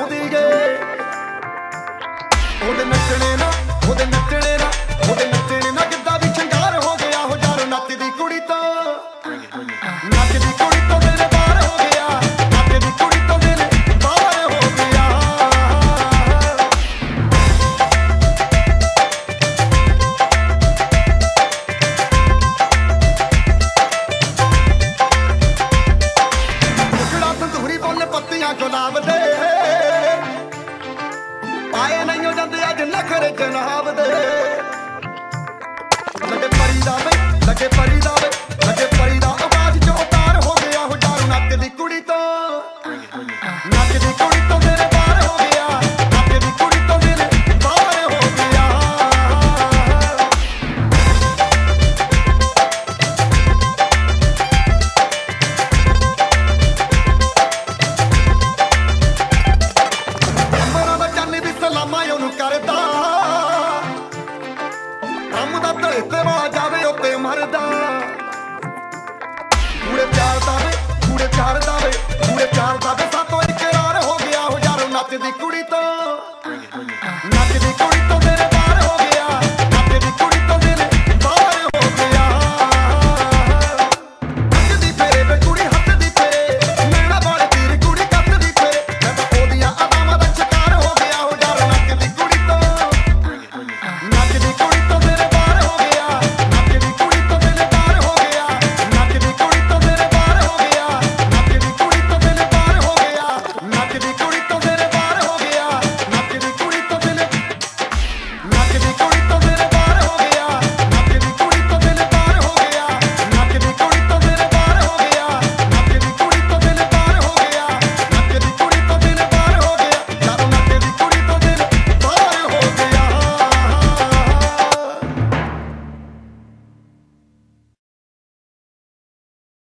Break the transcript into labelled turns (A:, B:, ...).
A: ਹੁੰਦੀ ਏ। ਉਹਦੇ ਨੱਚਣੇ ਨਾ ਉਹਦੇ ਨੱਚਣੇ ਨਾ ਉਹਦੇ ਨੱਚਣੇ ਨਾ ਕਿੱਦਾਂ ਵੀ ਸ਼ਿੰਗਾਰ ਹੋ ਗਿਆ ਹੋ ਯਾਰ ਨੱਚਦੀ ਕੁੜੀ ਤੋਂ ਨੱਚਦੀ ਕੁੜੀ ਤੋਂ ਮੇਰੇ ਬਾਹਰ ਹੋ ਗਿਆ ਨੱਚਦੀ ਕੁੜੀ ਤੋਂ ਮੇਰੇ ਬਾਹਰ ਹੋ ਗਿਆ। ਮੁਖੜਾ ਸੰਧੂਰੀ ਬੋਲੇ ਪੱਤੀਆਂ ਗੁਲਾਬ ਦੇ ਆਏ ਨਹੀਂ ਹੋ ਜਾਂਦੇ ਅੱਜ ਨਖਰੇ ਜਨਾਬ ਦੇ। ਲੱਗੇ ਪਰੀ ਦਾ ਵੇ ਲੱਗੇ ਪਰੀ ਦਾ ਵੇ ਲੱਗੇ ਪਰੀ ਦਾ ਆਵਾਜ਼ ਚੋਂ ਉਤਾਰ ਹੋ ਗਿਆ ਹੋ ਯਾਰ ਨੱਚਦੀ ਕੁੜੀ ਤੋਂ ਨੱਚਦੀ ਕੁੜੀ ਤੋਂ ਮੇਰੇ ਬਾਹਰ ਹੋ ਗਿਆ ਨੱਚਦੀ ਕੁੜੀ ਤੋਂ ਮੇਰੇ ਬਾਹਰ ਹੋ ਗਿਆ। ਅੰਬਰਾਂ ਦਾ ਚੰਨ ਵੀ ਸਲਾਮਾਂ ਉਹਨੂੰ ਕਰਦਾ ਕੰਮ ਦਾ ਢੇ ਤੇ ਵਾ ਜਾਵੇ ਉੱਤੇ ਮਰਦਾ। ਕੂੜੇ ਪਿਆਰ ਦਾ ਵੇ ਕੂੜੇ ਪਿਆਰ ਦਾ ਵੇ ਕੂੜੇ ਪਿਆਰ ਦਾ ਵੇ